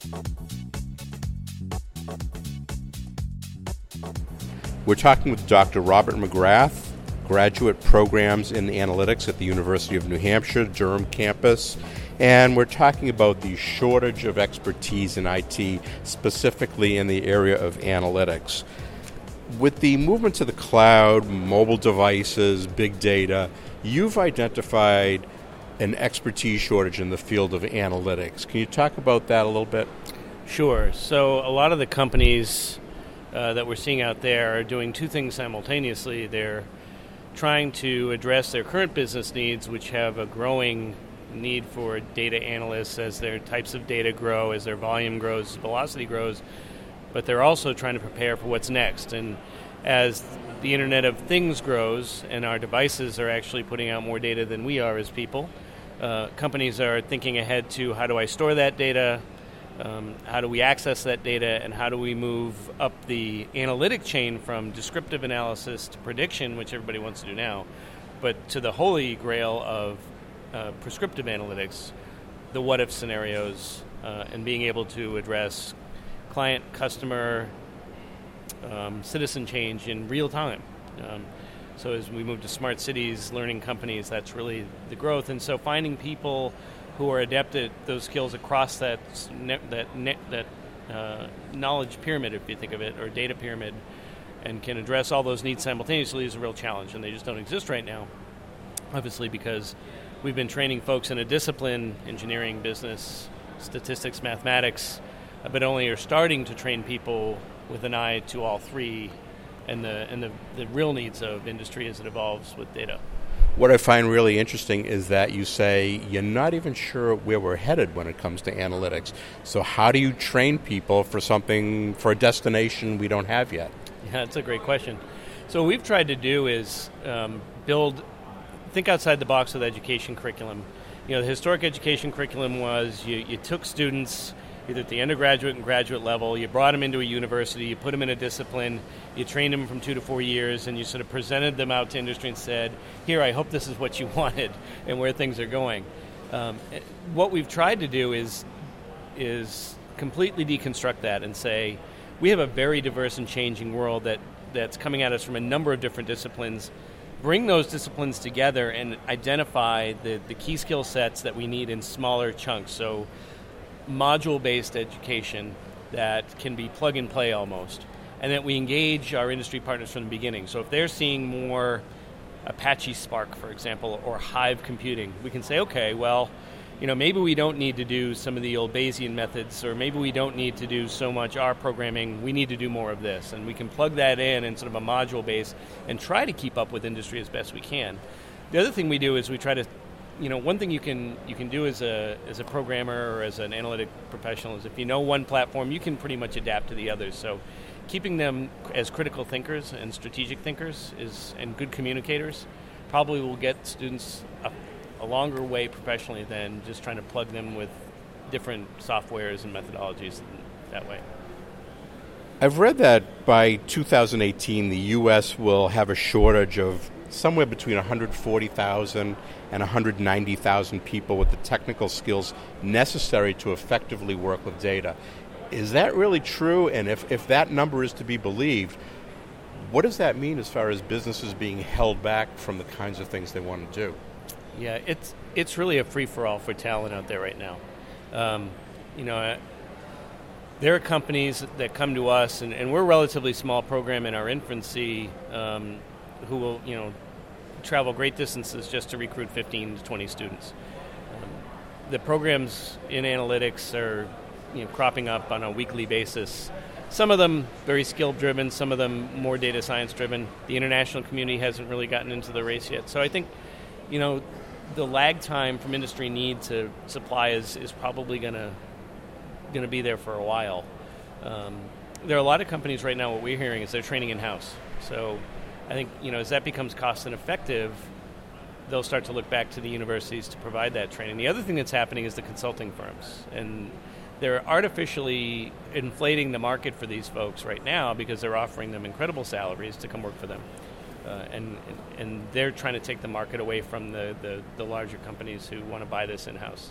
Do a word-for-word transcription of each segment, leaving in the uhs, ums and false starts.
We're talking with Doctor Robert McGrath, graduate programs in analytics at the University of New Hampshire, Durham campus, and we're talking about the shortage of expertise in I T, specifically in the area of analytics. With the movement to the cloud, mobile devices, big data, you've identified an expertise shortage in the field of analytics. Can you talk about that a little bit? Sure. So a lot of the companies Uh, that we're seeing out there are doing two things simultaneously. They're trying to address their current business needs, which have a growing need for data analysts as their types of data grow, as their volume grows, velocity grows, but they're also trying to prepare for what's next. And as the Internet of Things grows and our devices are actually putting out more data than we are as people, uh, companies are thinking ahead to how do I store that data, Um, how do we access that data, and how do we move up the analytic chain from descriptive analysis to prediction, which everybody wants to do now, but to the holy grail of uh, prescriptive analytics, the what-if scenarios, uh, and being able to address client, customer, um, citizen change in real time. Um, so as we move to smart cities, learning companies, that's really the growth. And so finding people who are adept at those skills across that ne- that ne- that uh, knowledge pyramid, if you think of it, or data pyramid, and can address all those needs simultaneously is a real challenge, and they just don't exist right now, obviously because we've been training folks in a discipline, engineering, business, statistics, mathematics, but only are starting to train people with an eye to all three and the, and the, the real needs of industry as it evolves with data. What I find really interesting is that you say you're not even sure where we're headed when it comes to analytics. So how do you train people for something, for a destination we don't have yet? Yeah, that's a great question. So what we've tried to do is um, build, think outside the box with education curriculum. You know, the historic education curriculum was you, you took students either at the undergraduate and graduate level, you brought them into a university, you put them in a discipline, you trained them from two to four years, and you sort of presented them out to industry and said, here, I hope this is what you wanted and where things are going. Um, what we've tried to do is, is completely deconstruct that and say, we have a very diverse and changing world that, that's coming at us from a number of different disciplines. Bring those disciplines together and identify the, the key skill sets that we need in smaller chunks. So module-based education that can be plug-and-play almost, and that we engage our industry partners from the beginning. So if they're seeing more Apache Spark, for example, or Hive computing, we can say, okay, well, you know, maybe we don't need to do some of the old Bayesian methods, or maybe we don't need to do so much R programming, we need to do more of this. And we can plug that in in sort of a module base and try to keep up with industry as best we can. The other thing we do is we try to You know, one thing you can you can do as a as a programmer or as an analytic professional is if you know one platform, you can pretty much adapt to the others. So keeping them as critical thinkers and strategic thinkers is and good communicators probably will get students a, a longer way professionally than just trying to plug them with different softwares and methodologies that way. I've read that by two thousand eighteen, the U S will have a shortage of somewhere between one hundred forty thousand and one hundred ninety thousand people with the technical skills necessary to effectively work with data. Is that really true? And if, if that number is to be believed, what does that mean as far as businesses being held back from the kinds of things they want to do? Yeah, it's it's really a free-for-all for talent out there right now. Um, you know, uh, there are companies that come to us, and, and we're a relatively small program in our infancy, um, who will, you know, travel great distances just to recruit fifteen to twenty students. Um, the programs in analytics are, you know, cropping up on a weekly basis. Some of them very skill-driven, some of them more data science-driven. The international community hasn't really gotten into the race yet. So I think, you know, the lag time from industry need to supply is, is probably going to going to be there for a while. Um, there are a lot of companies right now, what we're hearing is they're training in-house. So I think, you know, as that becomes cost and effective, they'll start to look back to the universities to provide that training. The other thing that's happening is the consulting firms. And they're artificially inflating the market for these folks right now because they're offering them incredible salaries to come work for them. Uh, and, and they're trying to take the market away from the, the, the larger companies who want to buy this in-house. So.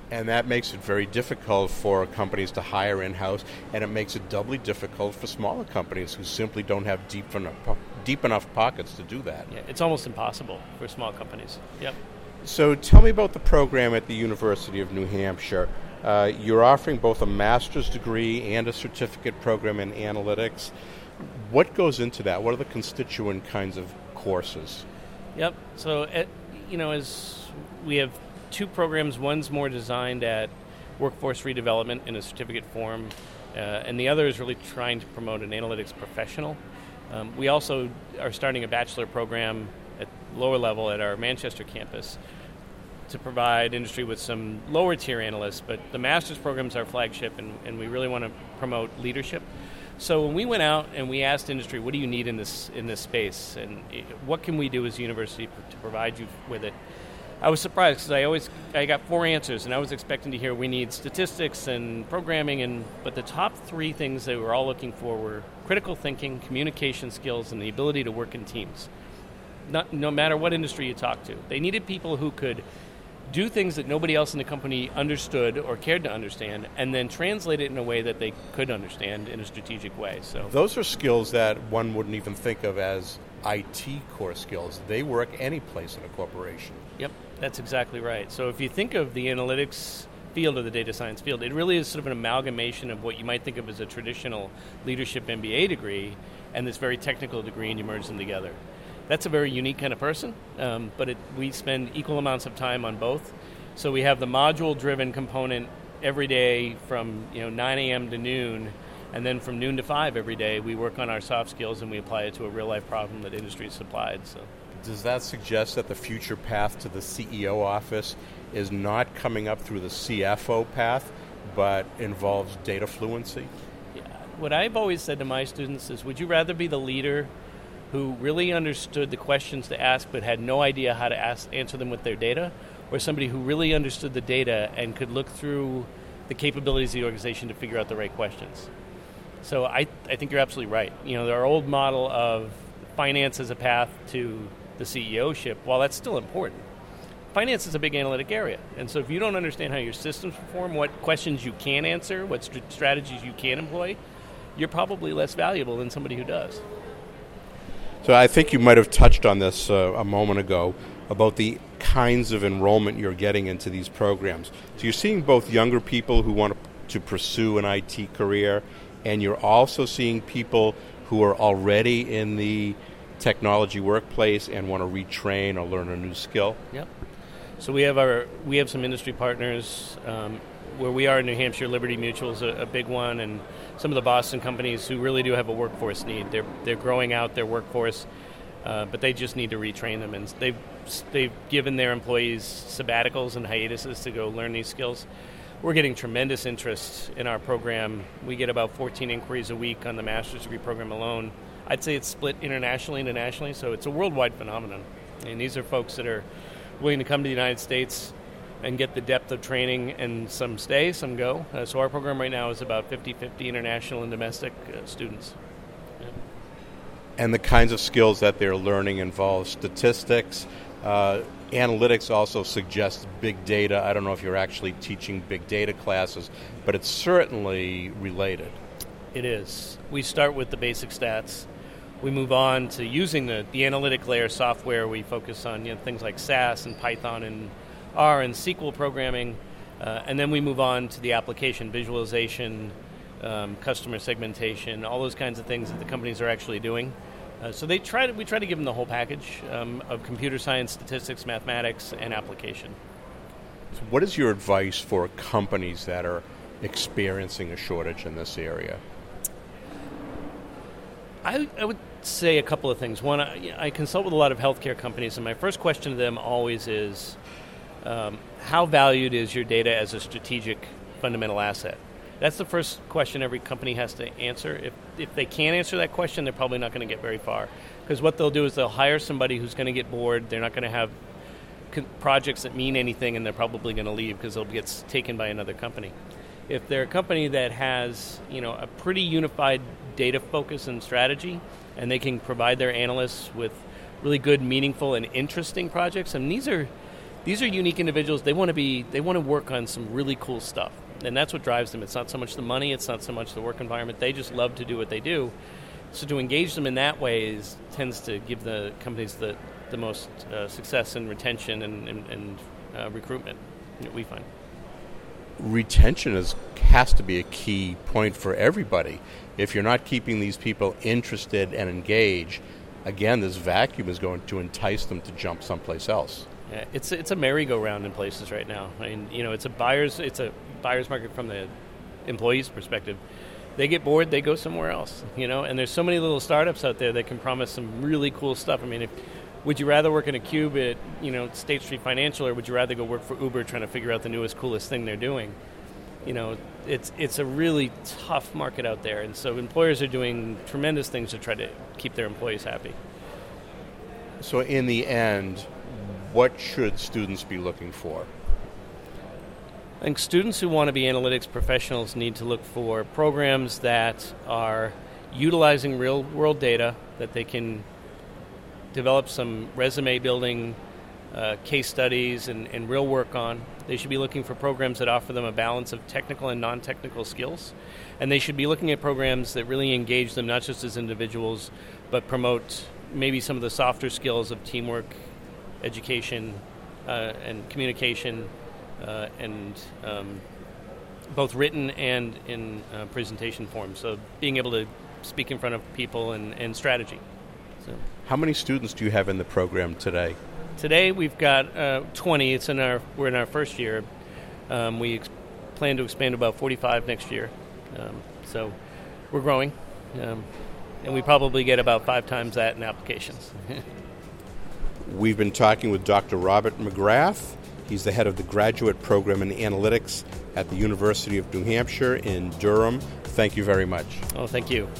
And that makes it very difficult for companies to hire in-house, and it makes it doubly difficult for smaller companies who simply don't have deep enough, deep enough pockets to do that. Yeah, it's almost impossible for small companies. Yep. So tell me about the program at the University of New Hampshire. Uh, you're offering both a master's degree and a certificate program in analytics. What goes into that? What are the constituent kinds of courses? Yep. So, at, you know, as we have two programs, one's more designed at workforce redevelopment in a certificate form, uh, and the other is really trying to promote an analytics professional. Um, we also are starting a bachelor program at lower level at our Manchester campus to provide industry with some lower tier analysts, but the master's program is our flagship, and, and we really want to promote leadership. So when we went out and we asked industry, what do you need in this in this space, and what can we do as a university to provide you with it? I was surprised because I always I got four answers, and I was expecting to hear we need statistics and programming, and but the top three things they were all looking for were critical thinking, communication skills, and the ability to work in teams. Not, no matter what industry you talk to, they needed people who could do things that nobody else in the company understood or cared to understand, and then translate it in a way that they could understand in a strategic way. So those are skills that one wouldn't even think of as I T core skills. They work any place in a corporation. Yep, that's exactly right. So if you think of the analytics field or the data science field, it really is sort of an amalgamation of what you might think of as a traditional leadership M B A degree and this very technical degree, and you merge them together. That's a very unique kind of person, um, but it, we spend equal amounts of time on both. So we have the module-driven component every day from you know nine a.m. to noon, and then from noon to five every day, we work on our soft skills and we apply it to a real-life problem that industry has supplied. So, does that suggest that the future path to the C E O office is not coming up through the C F O path, but involves data fluency? Yeah. What I've always said to my students is, would you rather be the leader who really understood the questions to ask but had no idea how to ask, answer them with their data, or somebody who really understood the data and could look through the capabilities of the organization to figure out the right questions? So I, I think you're absolutely right. You know, our old model of finance as a path to the C E O-ship, while that's still important, finance is a big analytic area. And so if you don't understand how your systems perform, what questions you can answer, what st- strategies you can employ, you're probably less valuable than somebody who does. So I think you might have touched on this uh, a moment ago about the kinds of enrollment you're getting into these programs. So you're seeing both younger people who want to pursue an I T career, and you're also seeing people who are already in the technology workplace and want to retrain or learn a new skill. Yep. So we have our we have some industry partners um, where we are in New Hampshire. Liberty Mutual is a, a big one, and some of the Boston companies who really do have a workforce need. They're they're growing out their workforce, uh, but they just need to retrain them, and they've they've given their employees sabbaticals and hiatuses to go learn these skills. We're getting tremendous interest in our program. We get about fourteen inquiries a week on the master's degree program alone. I'd say it's split internationally and nationally, so it's a worldwide phenomenon. And these are folks that are willing to come to the United States and get the depth of training, and some stay, some go. Uh, so our program right now is about fifty-fifty international and domestic uh, students. Yeah. And the kinds of skills that they're learning involve statistics. Uh, analytics also suggests big data. I don't know if you're actually teaching big data classes, but it's certainly related. It is. We start with the basic stats. We move on to using the, the analytic layer software. We focus on you know, things like S A S and Python and R and S Q L programming, uh, and then we move on to the application, visualization, um, customer segmentation, all those kinds of things that the companies are actually doing. Uh, so they try to, we try to give them the whole package um, of computer science, statistics, mathematics, and application. So what is your advice for companies that are experiencing a shortage in this area? I, I would say a couple of things. One, I, I consult with a lot of healthcare companies, and my first question to them always is, um, how valued is your data as a strategic fundamental asset? That's the first question every company has to answer. If if they can't answer that question, they're probably not going to get very far. Because what they'll do is they'll hire somebody who's going to get bored. They're not going to have con- projects that mean anything, and they're probably going to leave because they'll get taken by another company. If they're a company that has, you know, a pretty unified data focus and strategy, and they can provide their analysts with really good, meaningful, and interesting projects, and these are these are unique individuals. They want to be, they want to work on some really cool stuff, and that's what drives them. It's not so much the money, it's not so much the work environment. They just love to do what they do. So to engage them in that way is tends to give the companies the the most uh, success in retention and, and, and uh, recruitment that we find. Retention is has to be a key point for everybody. If you're not keeping these people interested and engaged, again, this vacuum is going to entice them to jump someplace else. Yeah, it's it's a merry-go-round in places right now. I mean, you know, it's a buyer's it's a buyer's market from the employee's perspective. They get bored, they go somewhere else. You know, and there's so many little startups out there that can promise some really cool stuff. I mean, if, would you rather work in a cube at you know State Street Financial, or would you rather go work for Uber trying to figure out the newest, coolest thing they're doing? You know, it's it's a really tough market out there, and so employers are doing tremendous things to try to keep their employees happy. So in the end, what should students be looking for? I think students who want to be analytics professionals need to look for programs that are utilizing real-world data, that they can develop some resume-building uh, case studies and, and real work on. They should be looking for programs that offer them a balance of technical and non-technical skills. And they should be looking at programs that really engage them not just as individuals, but promote maybe some of the softer skills of teamwork, education, uh, and communication, uh, and um, both written and in uh, presentation form. So being able to speak in front of people and, and strategy. So, how many students do you have in the program today? Today we've got uh, twenty. It's in our we're in our first year. Um, we ex- plan to expand to about forty-five next year. Um, so we're growing, um, and we probably get about five times that in applications. We've been talking with Doctor Robert McGrath. He's the head of the graduate program in analytics at the University of New Hampshire in Durham. Thank you very much. Oh, thank you.